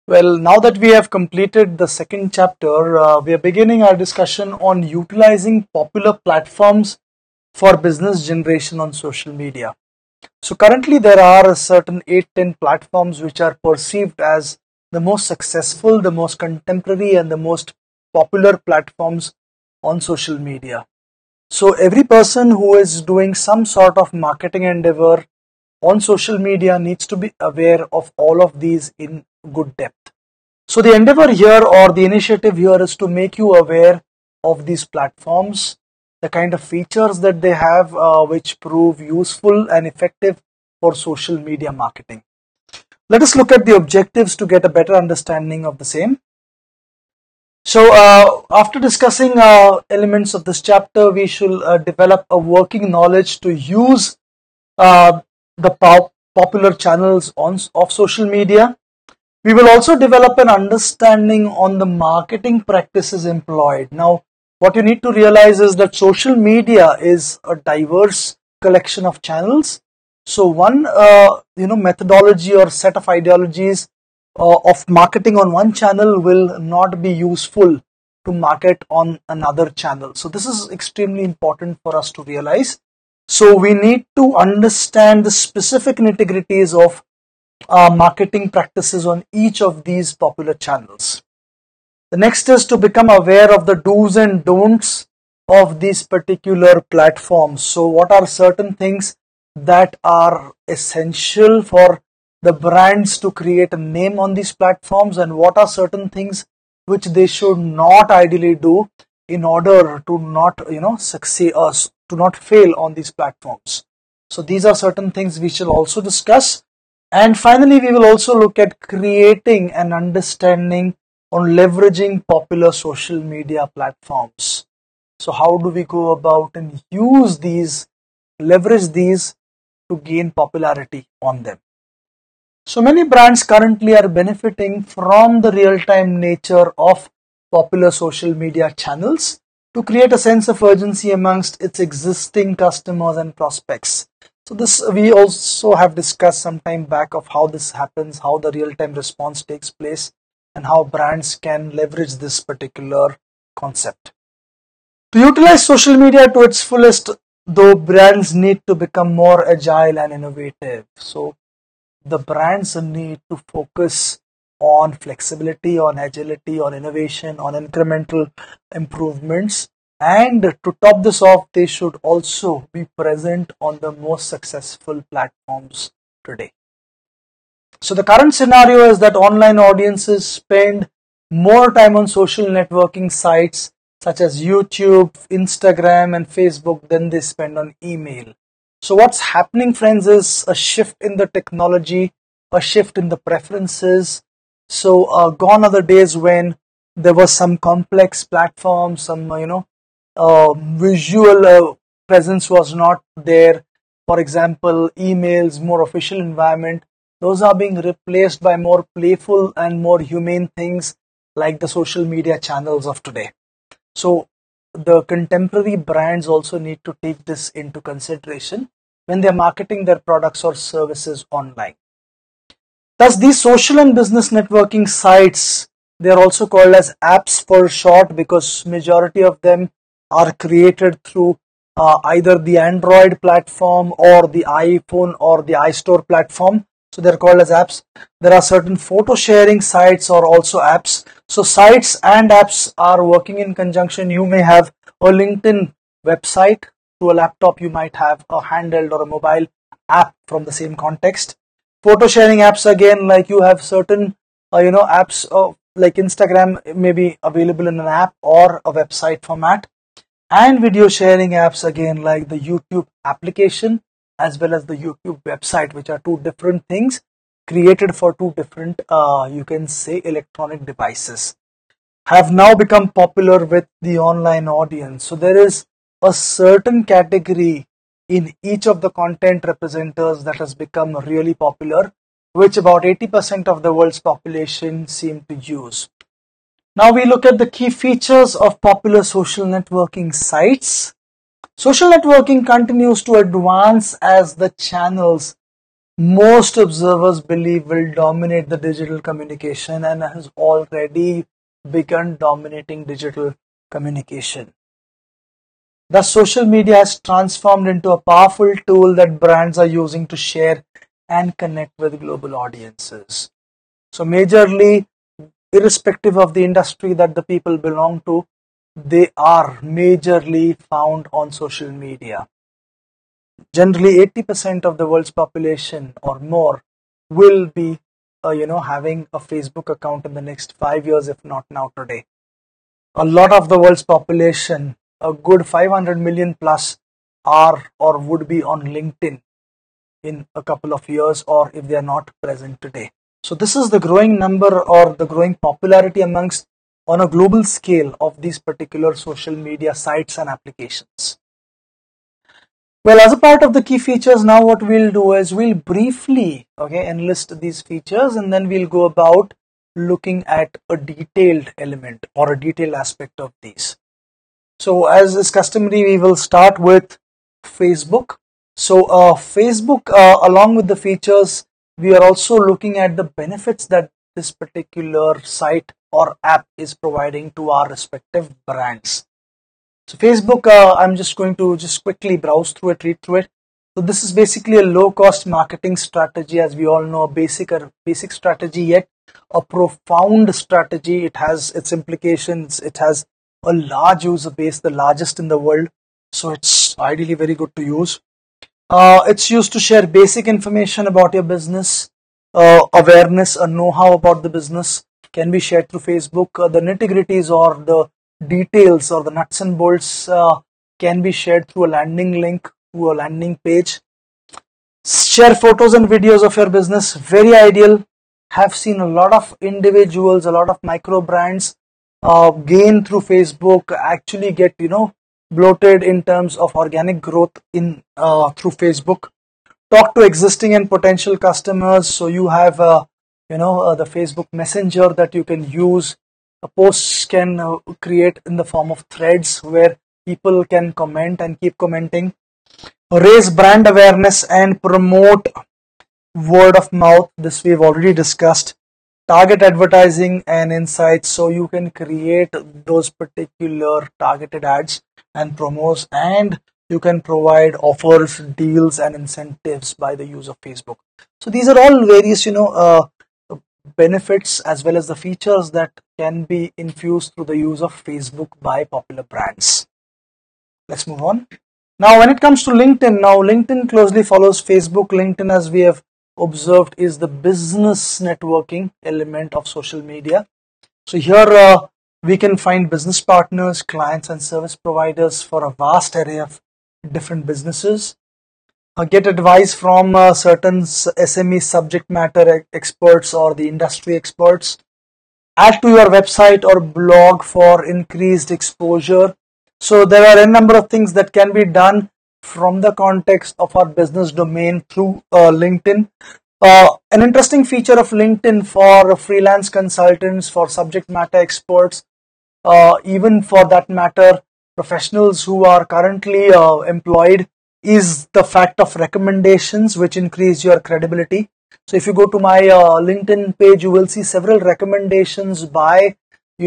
Well, now that we have completed the second chapter, we are beginning our discussion on utilizing popular platforms for business generation on social media. So currently there are a certain 8-10 platforms which are perceived as the most successful, the most contemporary and the most popular platforms on social media. So every person who is doing some sort of marketing endeavor on social media needs to be aware of all of these in good depth. So the endeavor here or the initiative here is to make you aware of these platforms, the kind of features that they have which prove useful and effective for social media marketing. Let us look at the objectives to get a better understanding of the same. So after discussing elements of this chapter, we should develop a working knowledge to use uh, the popular channels of social media. We will also develop an understanding on the marketing practices employed. Now, what you need to realize is that social media is a diverse collection of channels. So one, methodology or set of ideologies of marketing on one channel will not be useful to market on another channel. So this is extremely important for us to realize. So we need to understand the specific nitty-gritties of marketing practices on each of these popular channels. The next is to become aware of the do's and don'ts of these particular platforms. So what are certain things that are essential for the brands to create a name on these platforms, and what are certain things which they should not ideally do in order to not succeed us to not fail on these platforms. So these are certain things we shall also discuss. And finally, we will also look at creating an understanding on leveraging popular social media platforms. So how do we go about and use these, leverage these to gain popularity on them? So many brands currently are benefiting from the real-time nature of popular social media channels to create a sense of urgency amongst its existing customers and prospects. So this we also have discussed some time back of how this happens, how the real-time response takes place, and how brands can leverage this particular concept. To utilize social media to its fullest, though, brands need to become more agile and innovative. So the brands need to focus on flexibility, on agility, on innovation, on incremental improvements. And to top this off, they should also be present on the most successful platforms today. So the current scenario is that online audiences spend more time on social networking sites such as YouTube, Instagram, and Facebook than they spend on email. So what's happening, friends, is a shift in the technology, a shift in the preferences. So gone are the days when there was some complex platform, some visual presence was not there. For example, emails, more official environment. Those are being replaced by more playful and more humane things like the social media channels of today. So the contemporary brands also need to take this into consideration when they're marketing their products or services online. Thus, these social and business networking sites, they are also called as apps for short, because majority of them are created through either the Android platform or the iPhone or the iStore platform. So they're called as apps. There are certain photo sharing sites or also apps. So sites and apps are working in conjunction. You may have a LinkedIn website. To a laptop, you might have a handheld or a mobile app from the same context. Photo sharing apps, again, like you have certain apps like Instagram may be available in an app or a website format, and video sharing apps, again, like the YouTube application as well as the YouTube website, which are two different things created for two different you can say electronic devices, have now become popular with the online audience. So there is a certain category in each of the content representatives that has become really popular, which about 80% of the world's population seem to use. Now we look at the key features of popular social networking sites. Social networking continues to advance as the channels most observers believe will dominate the digital communication and has already begun dominating digital communication. Thus, social media has transformed into a powerful tool that brands are using to share and connect with global audiences. So majorly, irrespective of the industry that the people belong to, they are majorly found on social media. Generally, 80% of the world's population or more will be, having a Facebook account in the next 5 years, if not now today. A lot of the world's population, a good 500 million plus, are or would be on LinkedIn in a couple of years, or if they are not present today. So this is the growing number or the growing popularity amongst on a global scale of these particular social media sites and applications. Well, as a part of the key features, now what we'll do is we'll briefly enlist these features, and then we'll go about looking at a detailed element or a detailed aspect of these. So as is customary, we will start with Facebook. So Facebook, along with the features, we are also looking at the benefits that this particular site or app is providing to our respective brands. So Facebook, I'm just going to quickly browse through it, read through it. So this is basically a low-cost marketing strategy, as we all know, a basic strategy, yet a profound strategy. It has its implications. It has a large user base, the largest in the world. So it's ideally very good to use. It's used to share basic information about your business, awareness, a know-how about the business can be shared through Facebook. The nitty-gritties or the details or the nuts and bolts can be shared through a landing link, through a landing page. Share photos and videos of your business, very ideal. Have seen a lot of individuals, a lot of micro brands gain through Facebook, actually get bloated in terms of organic growth in through Facebook. Talk to existing and potential customers. So you have the Facebook Messenger that you can use. Posts can create in the form of threads where people can comment and keep commenting. Raise brand awareness and promote word of mouth. This we've already discussed. Target advertising and insights, so you can create those particular targeted ads and promos, and you can provide offers, deals and incentives by the use of Facebook. So these are all various benefits as well as the features that can be infused through the use of Facebook by popular brands. Let's move on. Now when it comes to LinkedIn, LinkedIn closely follows Facebook. LinkedIn, as we have observed, is the business networking element of social media. So here we can find business partners, clients and service providers for a vast array of different businesses. Get advice from certain SME subject matter experts or the industry experts. Add to your website or blog for increased exposure. So there are a number of things that can be done from the context of our business domain through LinkedIn. An interesting feature of LinkedIn for freelance consultants, for subject matter experts, even for that matter, professionals who are currently employed, is the fact of recommendations, which increase your credibility. So if you go to my LinkedIn page, you will see several recommendations by,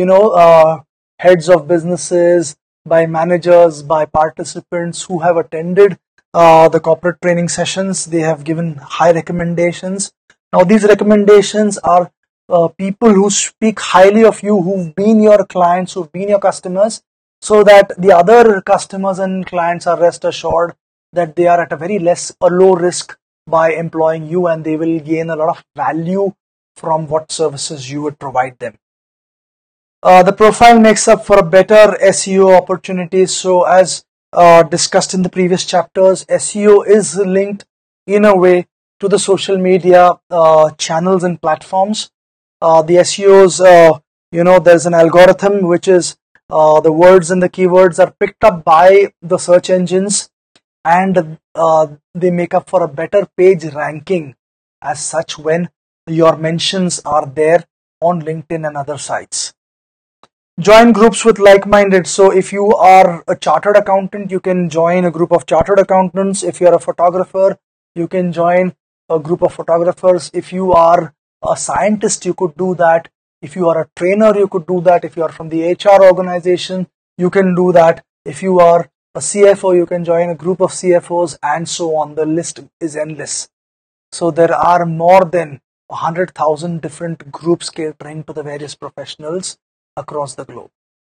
heads of businesses, by managers, by participants who have attended the corporate training sessions. They have given high recommendations. Now these recommendations are people who speak highly of you, who've been your clients, who've been your customers, so that the other customers and clients are rest assured that they are at a very low risk by employing you, and they will gain a lot of value from what services you would provide them. The profile makes up for a better SEO opportunities. So as discussed in the previous chapters, SEO is linked in a way to the social media channels and platforms. The SEOs, there's an algorithm which is the words and the keywords are picked up by the search engines, and they make up for a better page ranking as such when your mentions are there on LinkedIn and other sites. Join groups with like-minded. So if you are a chartered accountant, you can join a group of chartered accountants. If you're a photographer, you can join a group of photographers. If you are a scientist, you could do that. If you are a trainer, you could do that. If you are from the HR organization, you can do that. If you are a CFO, you can join a group of CFOs, and so on. The list is endless. So there are more than 100,000 different groups catering to the various professionals across the globe.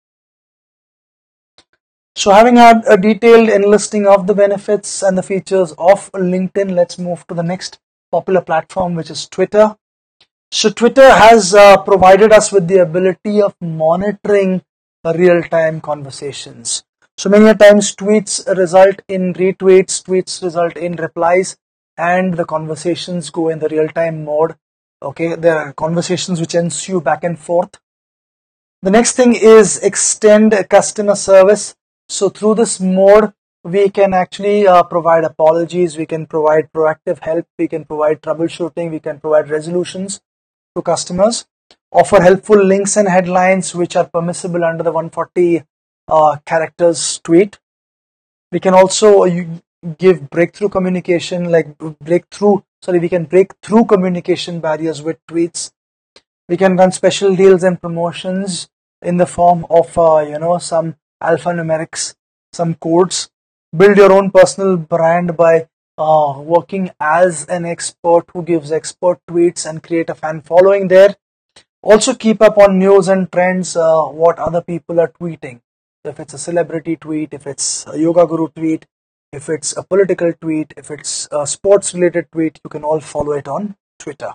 So having had a detailed enlisting of the benefits and the features of LinkedIn, let's move to the next popular platform, which is Twitter. So Twitter has provided us with the ability of monitoring real-time conversations. So many times tweets result in retweets, tweets result in replies, and the conversations go in the real-time mode. Okay, there are conversations which ensue back and forth. The next thing is extend customer service. So through this mode, we can actually provide apologies, we can provide proactive help, we can provide troubleshooting, we can provide resolutions to customers, offer helpful links and headlines which are permissible under the 140 characters tweet. We can also give breakthrough communication, like we can break through communication barriers with tweets. We can run special deals and promotions in the form of some alphanumerics, some codes. Build your own personal brand by working as an expert who gives expert tweets and create a fan following there. Also keep up on news and trends, what other people are tweeting. If it's a celebrity tweet, if it's a yoga guru tweet, if it's a political tweet, if it's a sports related tweet, you can all follow it on Twitter.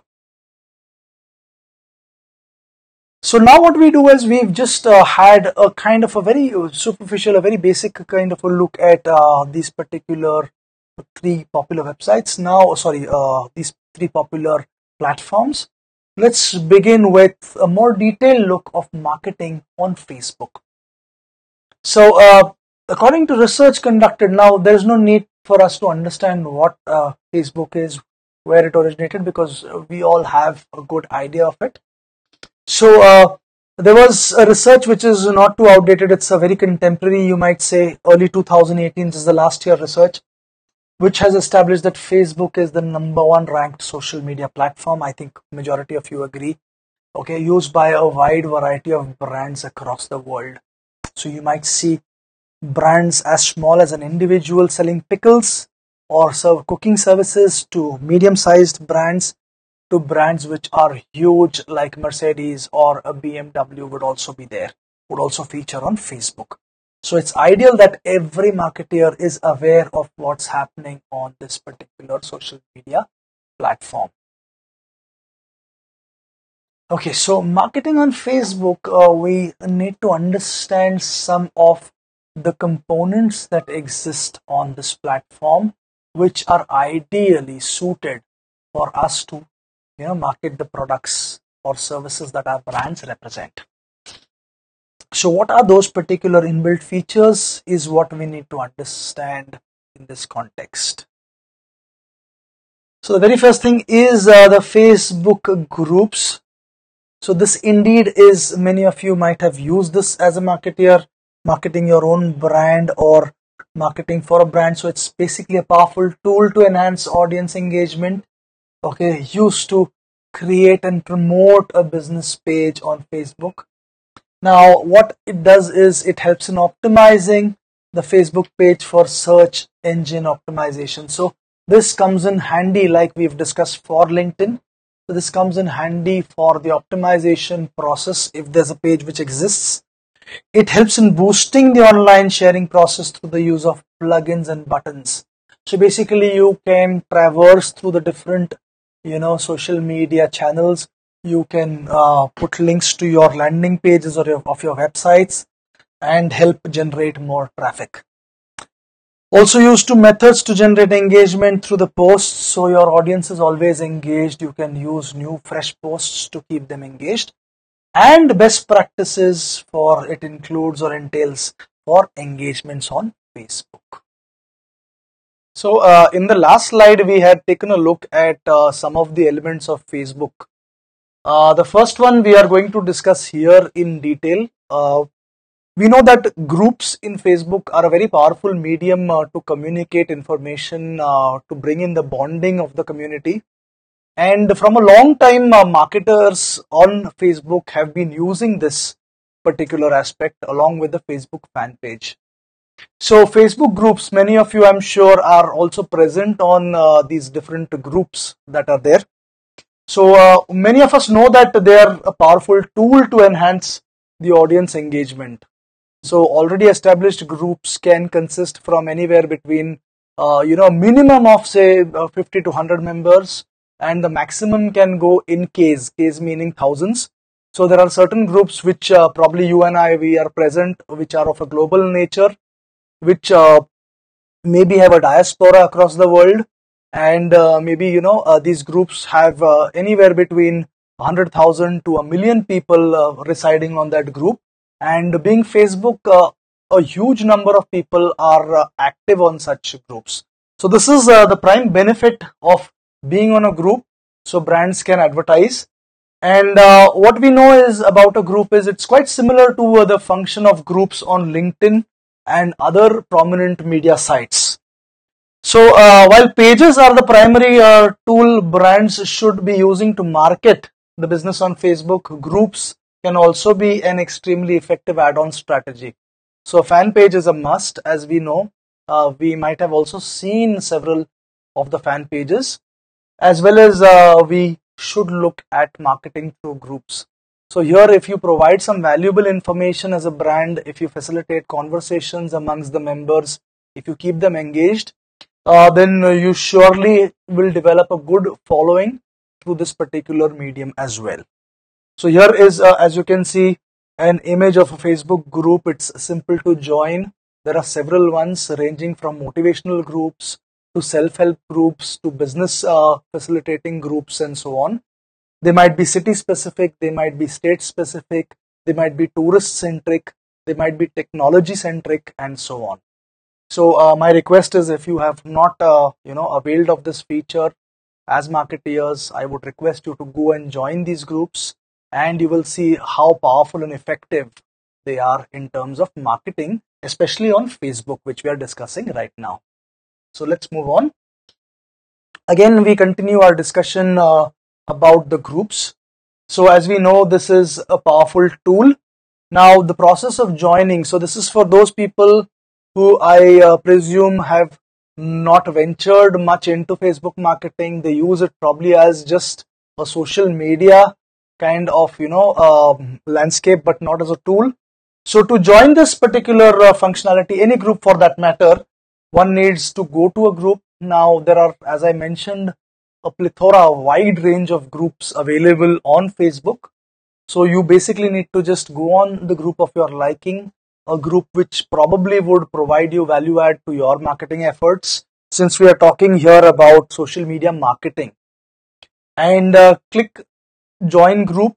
So now what we do is we've just had a kind of a very superficial, a very basic kind of a look at these particular three popular websites. These three popular platforms. Let's begin with a more detailed look of marketing on Facebook. So according to research conducted, now there is no need for us to understand what Facebook is, where it originated, because we all have a good idea of it. So there was a research which is not too outdated. It's a very contemporary, you might say, early 2018 is the last year research, which has established that Facebook is the #1 ranked social media platform. I think majority of you agree. Okay, used by a wide variety of brands across the world. So you might see brands as small as an individual selling pickles or cooking services, to medium-sized brands, to brands which are huge like Mercedes or a BMW would also be there, would also feature on Facebook. So it's ideal that every marketer is aware of what's happening on this particular social media platform. Okay, so marketing on Facebook, we need to understand some of the components that exist on this platform, which are ideally suited for us to market the products or services that our brands represent. So what are those particular inbuilt features is what we need to understand in this context. So the very first thing is the Facebook groups. So this indeed is, many of you might have used this as a marketer, marketing your own brand or marketing for a brand. So it's basically a powerful tool to enhance audience engagement. Okay, used to create and promote a business page on Facebook. Now, what it does is it helps in optimizing the Facebook page for search engine optimization. So this comes in handy, like we've discussed for LinkedIn. So this comes in handy for the optimization process if there's a page which exists. It helps in boosting the online sharing process through the use of plugins and buttons. So basically you can traverse through the different social media channels. You can put links to your landing pages or of your websites and help generate more traffic. Also used to methods to generate engagement through the posts. So your audience is always engaged. You can use new fresh posts to keep them engaged. And best practices for it includes or entails for engagements on Facebook. So in the last slide, we had taken a look at some of the elements of Facebook. The first one we are going to discuss here in detail. We know that groups in Facebook are a very powerful medium to communicate information, to bring in the bonding of the community. And from a long time, marketers on Facebook have been using this particular aspect along with the Facebook fan page. So Facebook groups, many of you I'm sure are also present on these different groups that are there. So many of us know that they are a powerful tool to enhance the audience engagement. So already established groups can consist from anywhere between minimum of say 50 to 100 members, and the maximum can go in case meaning thousands. So there are certain groups which probably you and I, we are present, which are of a global nature, which maybe have a diaspora across the world, and maybe these groups have anywhere between 100,000 to a million people residing on that group. And being Facebook, a huge number of people are active on such groups. So this is the prime benefit of being on a group, so brands can advertise. And what we know is about a group is it's quite similar to the function of groups on LinkedIn and other prominent media sites. So while pages are the primary tool brands should be using to market the business on Facebook, groups can also be an extremely effective add-on strategy. So a fan page is a must, as we know. We might have also seen several of the fan pages, as well as we should look at marketing through groups. So here, if you provide some valuable information as a brand, if you facilitate conversations amongst the members, if you keep them engaged, then you surely will develop a good following through this particular medium as well. So here is, as you can see, an image of a Facebook group. It's simple to join. There are several ones ranging from motivational groups to self-help groups to business facilitating groups and so on. They might be city specific, they might be state specific, they might be tourist centric, they might be technology centric, and so on. So my request is, if you have not availed of this feature as marketeers, I would request you to go and join these groups, and you will see how powerful and effective they are in terms of marketing, especially on Facebook, which we are discussing right now. So let's move on. Again, we continue our discussion about the groups. So as we know, this is a powerful tool. Now the process of joining, so this is for those people who I presume have not ventured much into Facebook marketing. They use it probably as just a social media kind of landscape, but not as a tool. So to join this particular functionality, any group for that matter, one needs to go to a group. Now there are, as I mentioned, a plethora, a wide range of groups available on Facebook. So you basically need to just go on the group of your liking, a group which probably would provide you value add to your marketing efforts, since we are talking here about social media marketing. And click join group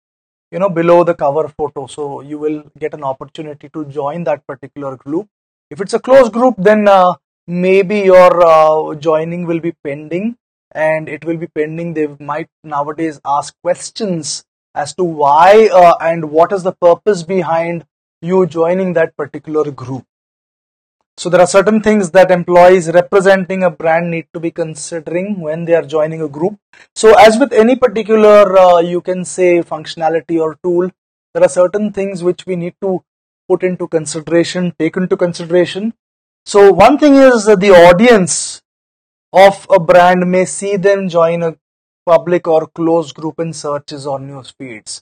below the cover photo, so you will get an opportunity to join that particular group. If it's a closed group, then maybe your joining will be pending, and it will be pending. They might nowadays ask questions as to why and what is the purpose behind you joining that particular group. So there are certain things that employees representing a brand need to be considering when they are joining a group. So as with any particular, you can say, functionality or tool, there are certain things which we need to put into consideration, take into consideration. So one thing is the audience of a brand may see them join a public or closed group in searches or news feeds.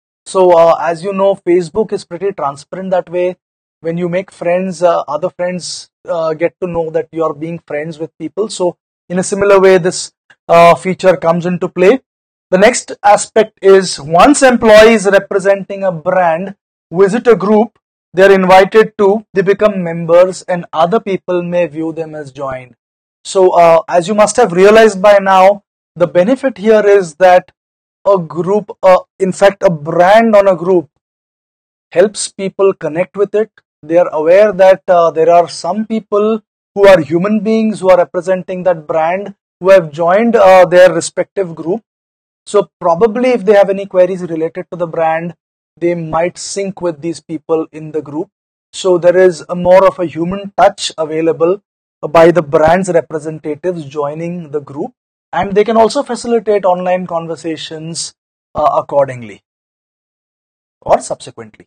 So as you know, Facebook is pretty transparent that way. When you make friends, other friends get to know that you are being friends with people. So in a similar way, this feature comes into play. The next aspect is, once employees representing a brand visit a group, they are invited to, they become members, and other people may view them as joined. So as you must have realized by now, the benefit here is that a group, in fact a brand on a group, helps people connect with it. They are aware that there are some people who are human beings who are representing that brand, who have joined their respective group. So probably if they have any queries related to the brand, they might sync with these people in the group. So there is a more of a human touch available by the brand's representatives joining the group, and they can also facilitate online conversations accordingly or subsequently.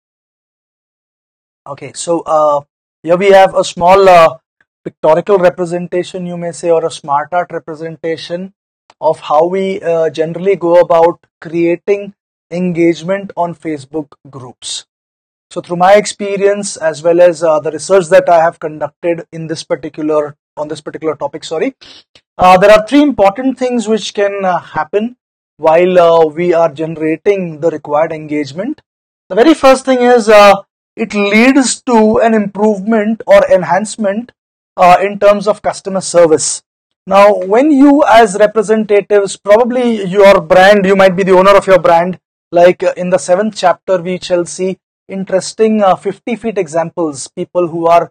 Okay, so here we have a small pictorial representation, you may say, or a smart art representation of how we generally go about creating engagement on Facebook groups. So through my experience as well as the research that I have conducted in this particular topic, there are three important things which can happen while we are generating the required engagement. The very first thing is it leads to an improvement or enhancement in terms of customer service. Now, when you as representatives, probably your brand, you might be the owner of your brand, like in the 7th chapter, we shall see interesting 50 feet examples, people who are,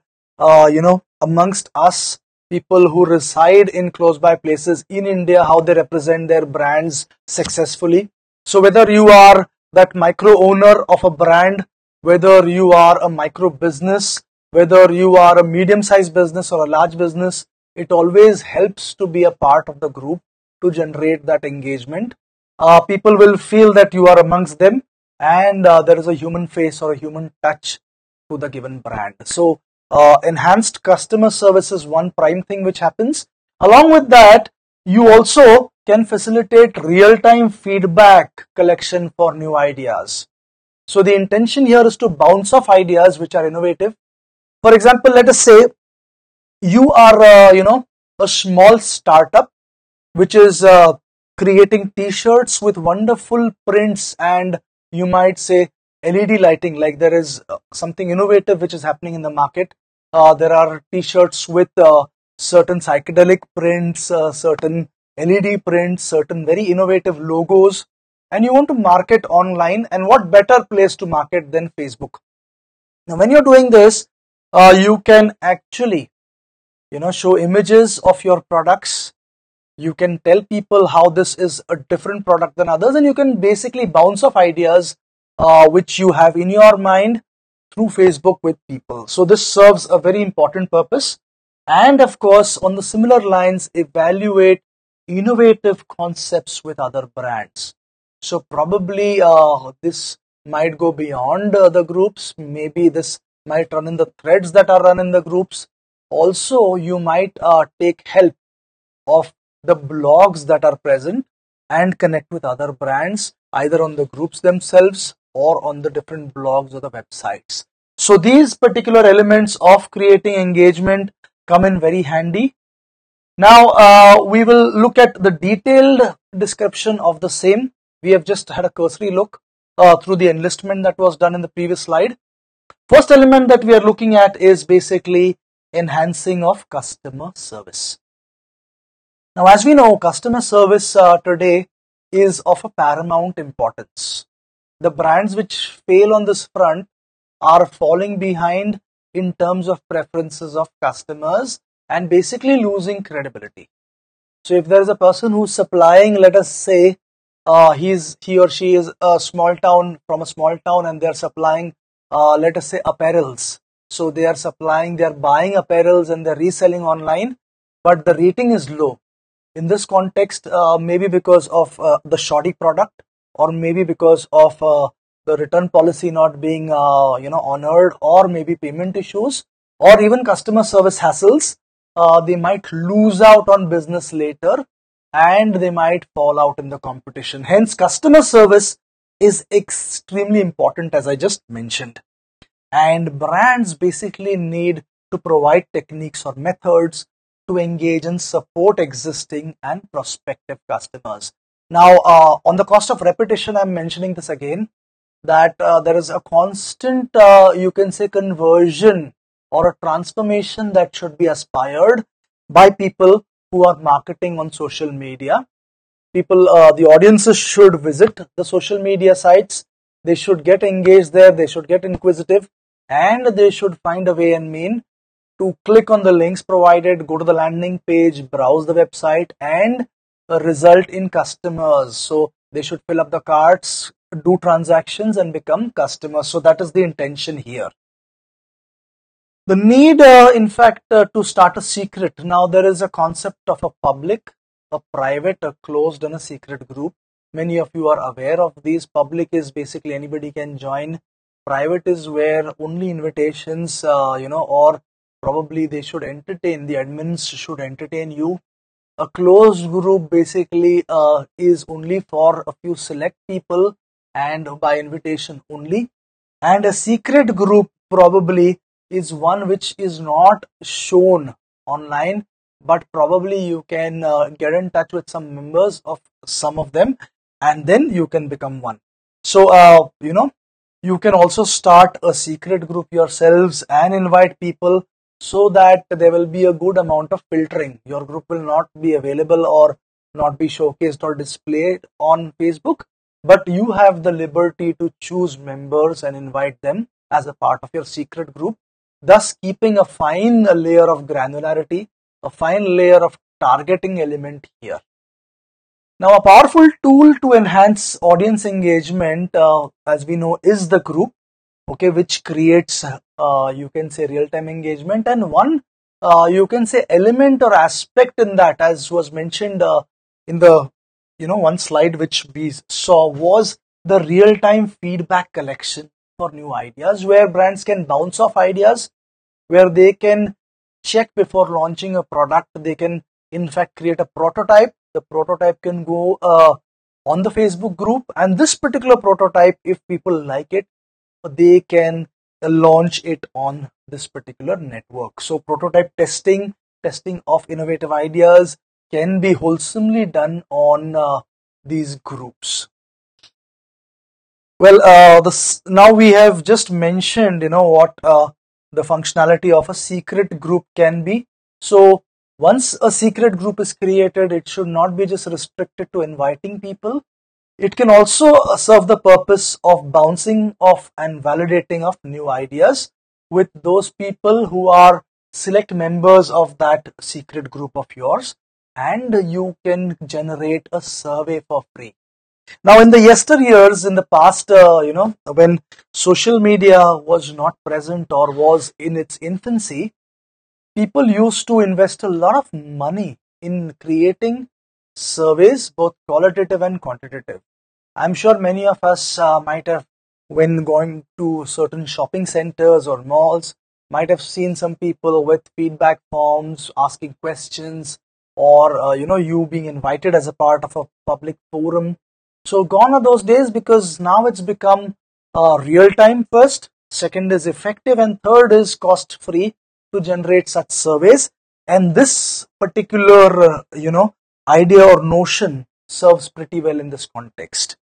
amongst us, people who reside in close by places in India, how they represent their brands successfully. So whether you are that micro owner of a brand, whether you are a micro business, whether you are a medium-sized business or a large business, it always helps to be a part of the group to generate that engagement. People will feel that you are amongst them, and there is a human face or a human touch to the given brand. So enhanced customer service is one prime thing which happens. Along with that, you also can facilitate real-time feedback collection for new ideas. So the intention here is to bounce off ideas which are innovative. For example, let us say you are a small startup which is creating t-shirts with wonderful prints, and you might say LED lighting, like there is something innovative which is happening in the market. There are t-shirts with certain psychedelic prints, certain LED prints, certain very innovative logos, and you want to market online, and what better place to market than Facebook? Now when you're doing this, you can actually show images of your products. You can tell people how this is a different product than others, and you can basically bounce off ideas which you have in your mind through Facebook with people. So this serves a very important purpose. And of course, on the similar lines, evaluate innovative concepts with other brands. So probably this might go beyond the groups. Maybe this might run in the threads that are run in the groups. Also, you might take help of the blogs that are present and connect with other brands, either on the groups themselves or on the different blogs or the websites. So these particular elements of creating engagement come in very handy. Now we will look at the detailed description of the same. We have just had a cursory look through the enlistment that was done in the previous slide. First element that we are looking at is basically enhancing of customer service. Now, as we know, customer service today is of a paramount importance. The brands which fail on this front are falling behind in terms of preferences of customers and basically losing credibility. So if there is a person who's supplying, let us say, he or she is a small town, from a small town, and they're supplying, let us say, apparels. So they are buying apparels and they're reselling online, but the rating is low. In this context, maybe because of the shoddy product, or maybe because of the return policy not being honored, or maybe payment issues, or even customer service hassles, they might lose out on business later, and they might fall out in the competition. Hence, customer service is extremely important, as I just mentioned. And brands basically need to provide techniques or methods to engage and support existing and prospective customers. Now, on the cost of repetition, I'm mentioning this again, that there is a constant, you can say, conversion or a transformation that should be aspired by people who are marketing on social media. People, the audiences should visit the social media sites. They should get engaged there. They should get inquisitive, and they should find a way and mean to click on the links provided, go to the landing page, browse the website, and result in customers. So they should fill up the carts, do transactions and become customers. So that is the intention here. The need, in fact, to start a secret. Now there is a concept of a public, a private, a closed, and a secret group. Many of you are aware of these. Public is basically anybody can join. Private is where only invitations, or probably they should entertain, the admins should entertain you. A closed group basically is only for a few select people and by invitation only. And a secret group probably is one which is not shown online, but probably you can get in touch with some members of some of them and then you can become one. So, you can also start a secret group yourselves and invite people so that there will be a good amount of filtering. Your group will not be available or not be showcased or displayed on Facebook, but you have the liberty to choose members and invite them as a part of your secret group, thus keeping a fine layer of granularity, a fine layer of targeting element here. Now, a powerful tool to enhance audience engagement, as we know, is the group, okay, which creates, you can say, real-time engagement. And one, you can say, element or aspect in that, as was mentioned in the, one slide which we saw, was the real-time feedback collection for new ideas, where brands can bounce off ideas, where they can check before launching a product. They can, in fact, create a prototype. The prototype can go on the Facebook group, and this particular prototype, if people like it, they can launch it on this particular network. So prototype testing of innovative ideas can be wholesomely done on these groups. Well, now we have just mentioned, what the functionality of a secret group can be. So once a secret group is created, it should not be just restricted to inviting people. It can also serve the purpose of bouncing off and validating of new ideas with those people who are select members of that secret group of yours, and you can generate a survey for free. Now, in the yesteryears, in the past, when social media was not present or was in its infancy, people used to invest a lot of money in creating surveys, both qualitative and quantitative. I'm sure many of us might have, when going to certain shopping centers or malls, might have seen some people with feedback forms asking questions, or you being invited as a part of a public forum. So gone are those days, because now it's become real time first, second is effective, and third is cost free to generate such surveys. And this particular idea or notion serves pretty well in this context.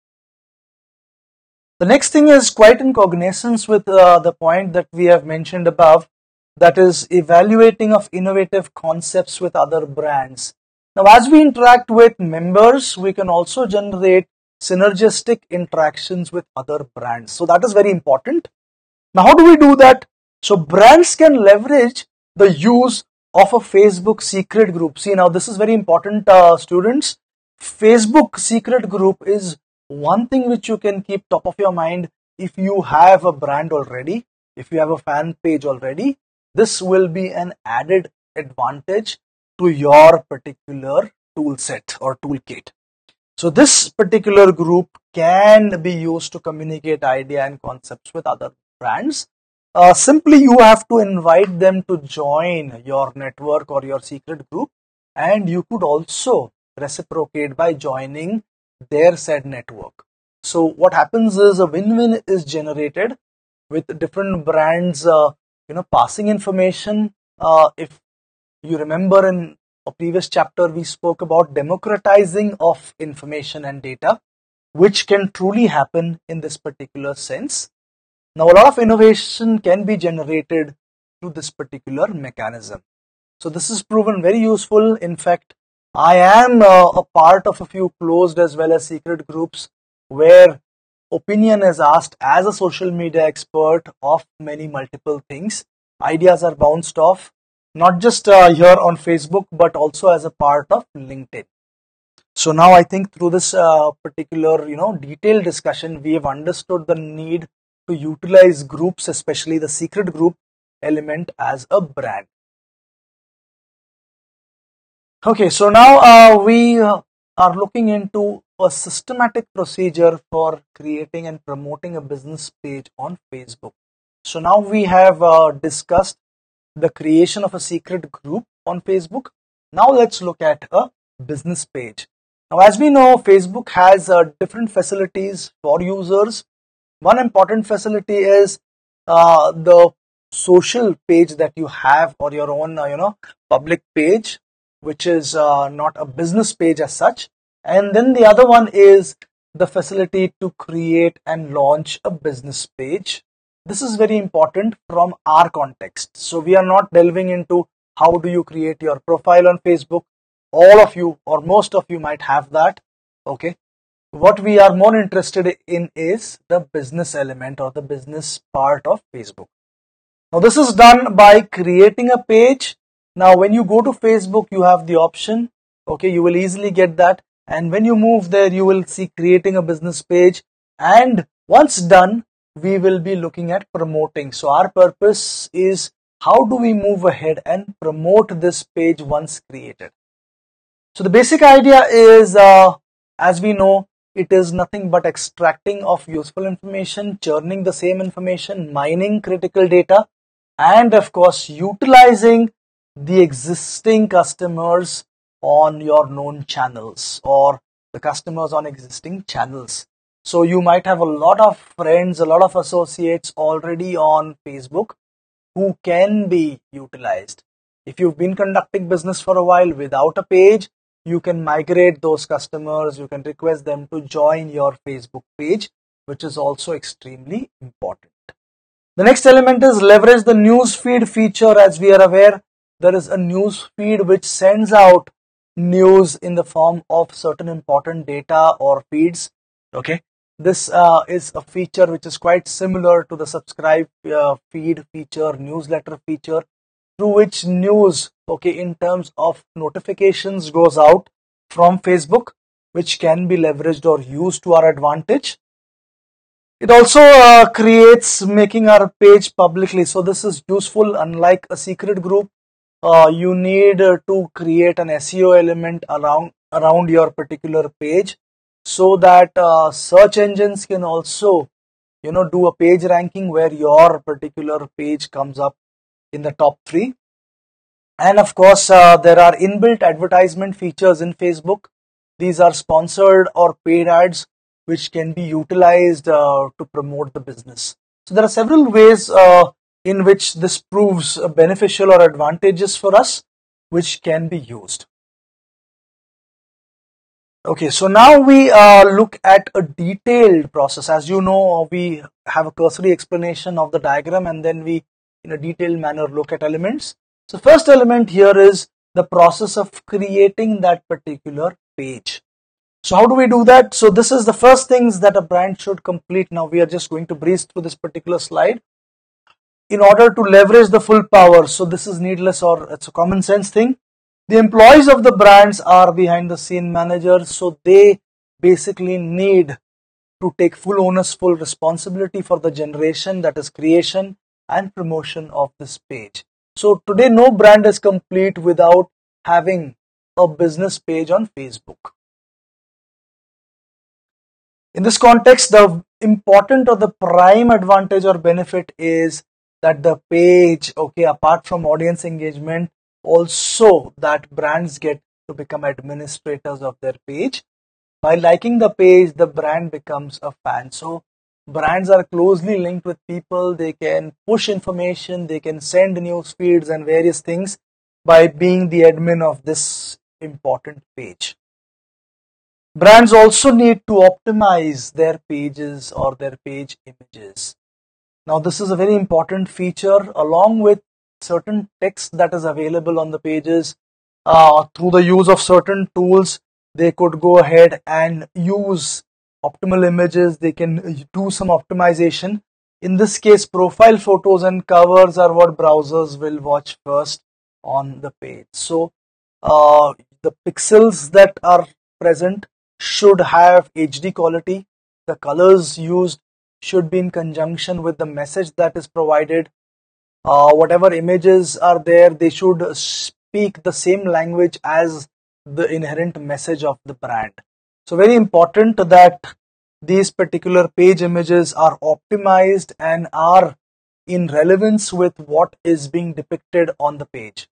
The next thing is quite in cognizance with the point that we have mentioned above, that is evaluating of innovative concepts with other brands. Now, as we interact with members, we can also generate synergistic interactions with other brands. So that is very important. Now, how do we do that? So brands can leverage the use of a Facebook secret group. See, now this is very important, students. Facebook secret group is one thing which you can keep top of your mind. If you have a brand already, if you have a fan page already, this will be an added advantage to your particular tool set or toolkit. So this particular group can be used to communicate idea and concepts with other brands. Simply you have to invite them to join your network or your secret group, and you could also reciprocate by joining their said network. So what happens is a win-win is generated with different brands passing information. If you remember, in a previous chapter we spoke about democratizing of information and data, which can truly happen in this particular sense. Now, a lot of innovation can be generated through this particular mechanism. So this is proven very useful. In fact, I am a part of a few closed as well as secret groups where opinion is asked as a social media expert of many multiple things. Ideas are bounced off, not just here on Facebook, but also as a part of LinkedIn. So now I think through this particular, detailed discussion, we have understood the need to utilize groups, especially the secret group element as a brand. Okay, so now we are looking into a systematic procedure for creating and promoting a business page on Facebook. So now we have discussed the creation of a secret group on Facebook. Now let's look at a business page. Now, as we know, Facebook has different facilities for users. One important facility is the social page that you have, or your own, public page, which is not a business page as such. And then the other one is the facility to create and launch a business page. This is very important from our context. So we are not delving into how do you create your profile on Facebook. All of you or most of you might have that. Okay. What we are more interested in is the business element or the business part of Facebook. Now this is done by creating a page. Now when you go to Facebook, you have the option. Okay, you will easily get that. And when you move there, you will see creating a business page. And once done, we will be looking at promoting. So our purpose is how do we move ahead and promote this page once created. So the basic idea is, as we know, it is nothing but extracting of useful information, churning the same information, mining critical data, and of course utilizing the existing customers on your known channels or the customers on existing channels. So you might have a lot of friends, a lot of associates already on Facebook who can be utilized. If you've been conducting business for a while without a page, you can migrate those customers, you can request them to join your Facebook page, which is also extremely important. The next element is leverage the newsfeed feature. As we are aware, there is a newsfeed which sends out news in the form of certain important data or feeds. Okay, this is a feature which is quite similar to the subscribe feed feature, newsletter feature, through which news, okay, in terms of notifications goes out from Facebook, which can be leveraged or used to our advantage. It also creates making our page publicly. So this is useful. Unlike a secret group, you need to create an SEO element around your particular page, so that search engines can also, do a page ranking where your particular page comes up in the top 3. And of course, there are inbuilt advertisement features in Facebook. These are sponsored or paid ads which can be utilized to promote the business. So there are several ways in which this proves beneficial or advantageous for us, which can be used. Okay, so now we look at a detailed process. As you know, we have a cursory explanation of the diagram, and then we, in a detailed manner, look at elements. So first element here is the process of creating that particular page. So how do we do that? So this is the first things that a brand should complete. Now we are just going to breeze through this particular slide in order to leverage the full power. So this is needless, or it's a common sense thing. The employees of the brands are behind the scene managers, so they basically need to take full onus, full responsibility for the generation, that is creation and promotion of this page. So today no brand is complete without having a business page on Facebook. In this context, the important or the prime advantage or benefit is that the page, okay, apart from audience engagement, also that brands get to become administrators of their page. By liking the page, the brand becomes a fan. So brands are closely linked with people. They can push information, they can send news feeds and various things by being the admin of this important page. Brands also need to optimize their pages or their page images. Now this is a very important feature, along with certain text that is available on the pages. Through the use of certain tools, they could go ahead and use optimal images. They can do some optimization. In this case, profile photos and covers are what browsers will watch first on the page. So the pixels that are present should have HD quality. The colors used should be in conjunction with the message that is provided. Whatever images are there, they should speak the same language as the inherent message of the brand. So very important that these particular page images are optimized and are in relevance with what is being depicted on the page.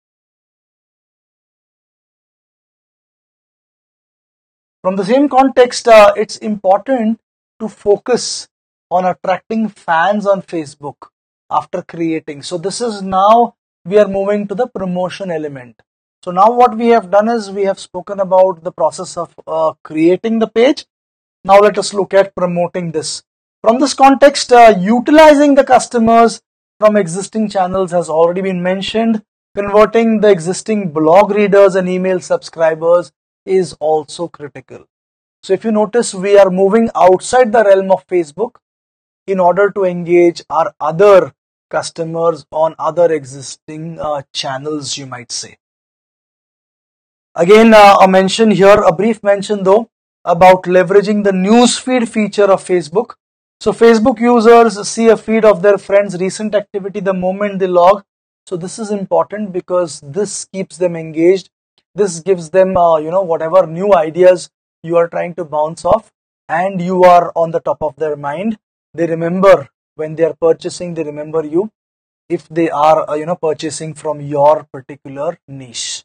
From the same context, it's important to focus on attracting fans on Facebook after creating. So this is now we are moving to the promotion element. So now what we have done is we have spoken about the process of creating the page. Now let us look at promoting this. From this context, utilizing the customers from existing channels has already been mentioned. Converting the existing blog readers and email subscribers is also critical. So if you notice, we are moving outside the realm of Facebook in order to engage our other customers on other existing channels, you might say. Again, a mention here, a brief mention though, about leveraging the newsfeed feature of Facebook. So Facebook users see a feed of their friends' recent activity the moment they log. So this is important because this keeps them engaged. This gives them, whatever new ideas you are trying to bounce off, and you are on the top of their mind. They remember when they are purchasing, they remember you if they are, purchasing from your particular niche.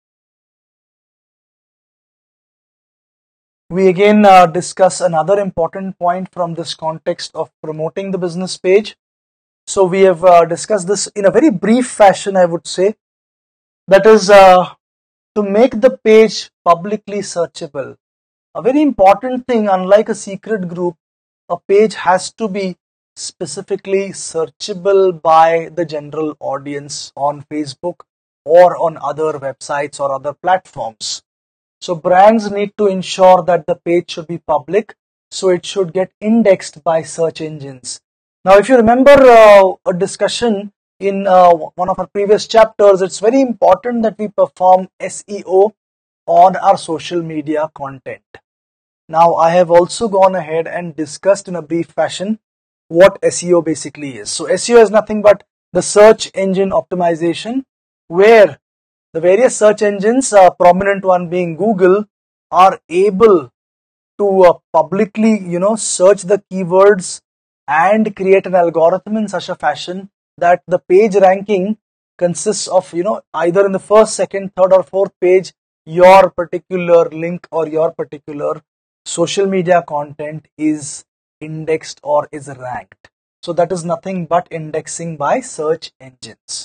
We again discuss another important point from this context of promoting the business page. So we have discussed this in a very brief fashion, I would say. That is to make the page publicly searchable. A very important thing, unlike a secret group, a page has to be specifically searchable by the general audience on Facebook or on other websites or other platforms. So brands need to ensure that the page should be public, so it should get indexed by search engines. Now, if you remember a discussion in one of our previous chapters, it's very important that we perform SEO on our social media content. Now, I have also gone ahead and discussed in a brief fashion what SEO basically is. So SEO is nothing but the search engine optimization, where the various search engines, prominent one being Google, are able to publicly, search the keywords and create an algorithm in such a fashion that the page ranking consists of, either in the first, second, third or fourth page, your particular link or your particular social media content is indexed or is ranked. So that is nothing but indexing by search engines.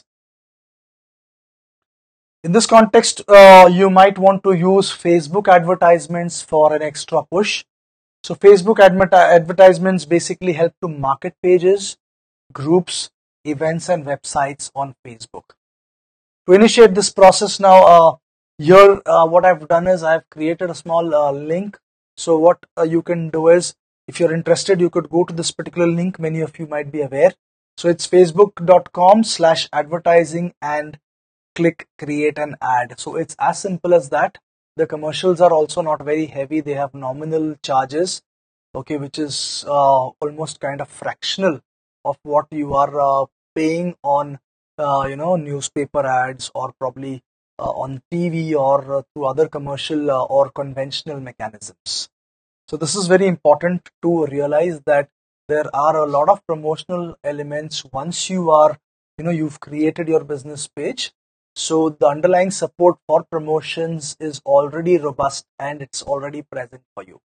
In this context, you might want to use Facebook advertisements for an extra push. So Facebook advertisements basically help to market pages, groups, events and websites on Facebook. To initiate this process now, here what I've done is I've created a small link. So what you can do is, if you're interested, you could go to this particular link. Many of you might be aware. So it's facebook.com/advertising and click create an ad. So it's as simple as that. The commercials are also not very heavy. They have nominal charges, okay, which is almost kind of fractional of what you are paying on newspaper ads or probably on TV or through other commercial or conventional mechanisms. So this is very important to realize that there are a lot of promotional elements once you are, you've created your business page. So the underlying support for promotions is already robust and it's already present for you.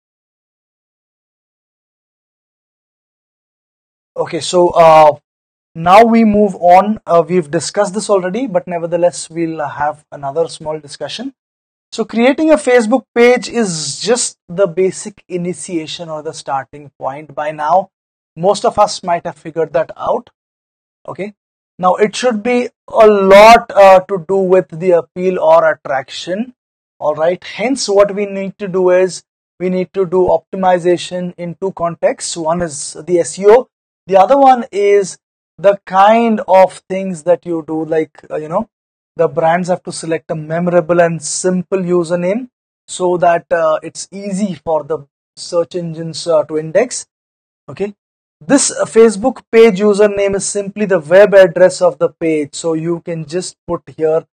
Okay, so now we move on. We've discussed this already, but nevertheless, we'll have another small discussion. So creating a Facebook page is just the basic initiation or the starting point. By now, most of us might have figured that out. Okay. Now it should be a lot to do with the appeal or attraction. All right. Hence, what we need to do is we need to do optimization in two contexts. One is the SEO. The other one is the kind of things that you do, like, the brands have to select a memorable and simple username. so that it's easy for the search engines to index. Okay, this Facebook page username is simply the web address of the page, so you can just put here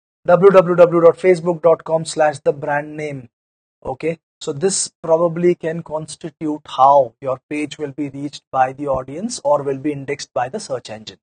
www.facebook.com/the brand name. Okay, so this probably can constitute how your page will be reached by the audience or will be indexed by the search engine.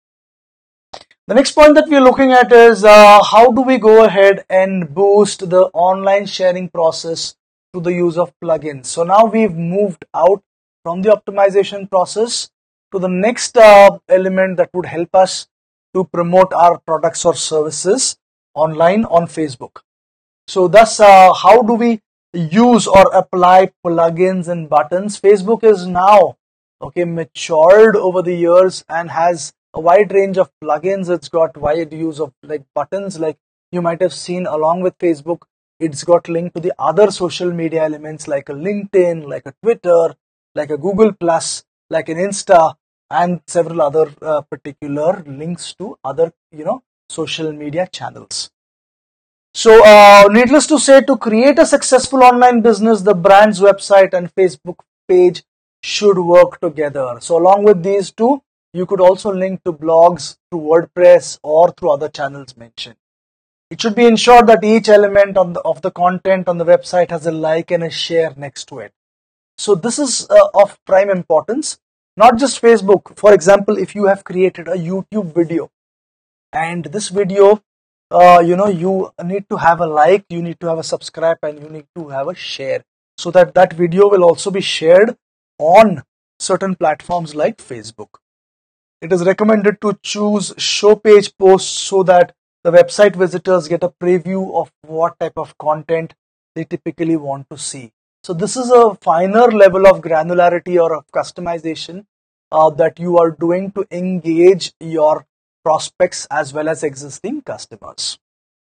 The next point that we are looking at is how do we go ahead and boost the online sharing process through the use of plugins. So now we've moved out from the optimization process to the next element that would help us to promote our products or services online on Facebook. So thus, how do we use or apply plugins and buttons? Facebook is now matured over the years and has a wide range of plugins. It's got wide use of like buttons, like you might have seen along with Facebook. It's got linked to the other social media elements like a LinkedIn, like a Twitter, like a Google Plus, like an Insta, and several other particular links to other social media channels. So needless to say, to create a successful online business, the brand's website and Facebook page should work together. So along with these two, you could also link to blogs through WordPress or through other channels mentioned. It should be ensured that each element of the content on the website has a like and a share next to it. So this is of prime importance, not just Facebook. For example, if you have created a YouTube video and this video, you need to have a like, you need to have a subscribe, and you need to have a share, so that that video will also be shared on certain platforms like Facebook. It is recommended to choose show page posts so that the website visitors get a preview of what type of content they typically want to see. So this is a finer level of granularity or of customization that you are doing to engage your prospects as well as existing customers.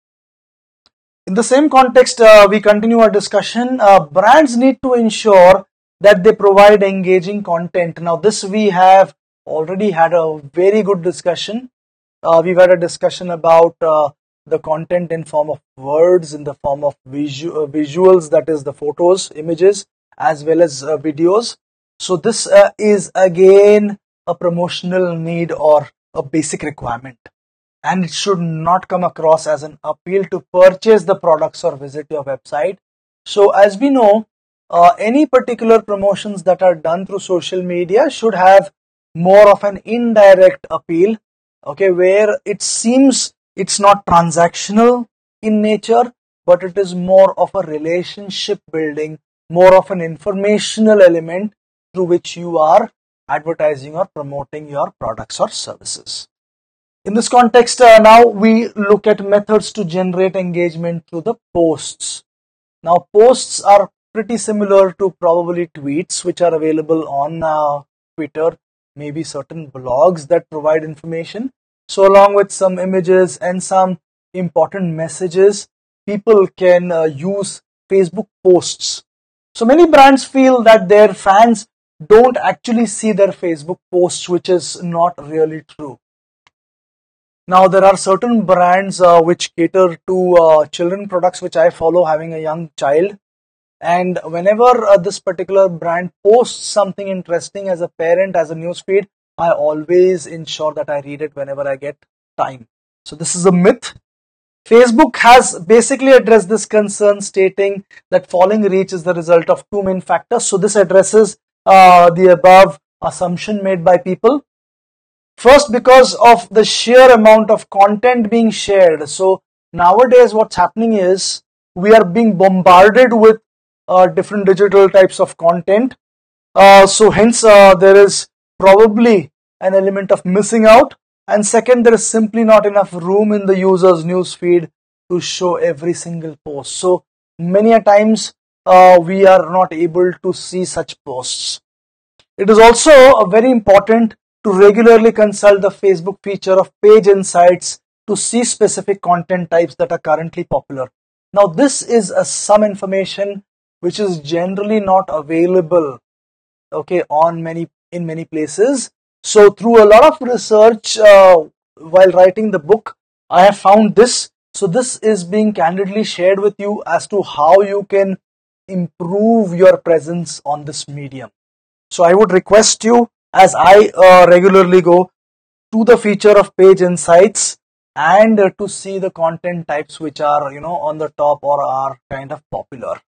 In the same context, we continue our discussion. Brands need to ensure that they provide engaging content. Now this we have already had a very good discussion. We've had a discussion about the content in form of words, in the form of visuals, that is the photos, images, as well as videos. So this is again a promotional need or a basic requirement, and it should not come across as an appeal to purchase the products or visit your website. So as we know, any particular promotions that are done through social media should have more of an indirect appeal, where it seems it's not transactional in nature, but it is more of a relationship building, more of an informational element through which you are advertising or promoting your products or services. In this context, now we look at methods to generate engagement through the posts. Now posts are pretty similar to probably tweets, which are available on Twitter, maybe certain blogs that provide information. So along with some images and some important messages, people can use Facebook posts. So many brands feel that their fans don't actually see their Facebook posts, which is not really true. Now there are certain brands which cater to children products, which I follow, having a young child. And whenever this particular brand posts something interesting as a parent, as a newsfeed, I always ensure that I read it whenever I get time. So this is a myth. Facebook has basically addressed this concern, stating that falling reach is the result of two main factors. So this addresses the above assumption made by people. First, because of the sheer amount of content being shared. So nowadays what's happening is we are being bombarded with different digital types of content. So hence there is probably an element of missing out. And second, there is simply not enough room in the user's newsfeed to show every single post. So many a times we are not able to see such posts. It is also very important to regularly consult the Facebook feature of Page Insights to see specific content types that are currently popular. Now this is some information which is generally not available in many places. So through a lot of research while writing the book, I have found this. So this is being candidly shared with you as to how you can improve your presence on this medium. So I would request you, as I regularly go, to the feature of page insights and to see the content types which are on the top or are kind of popular.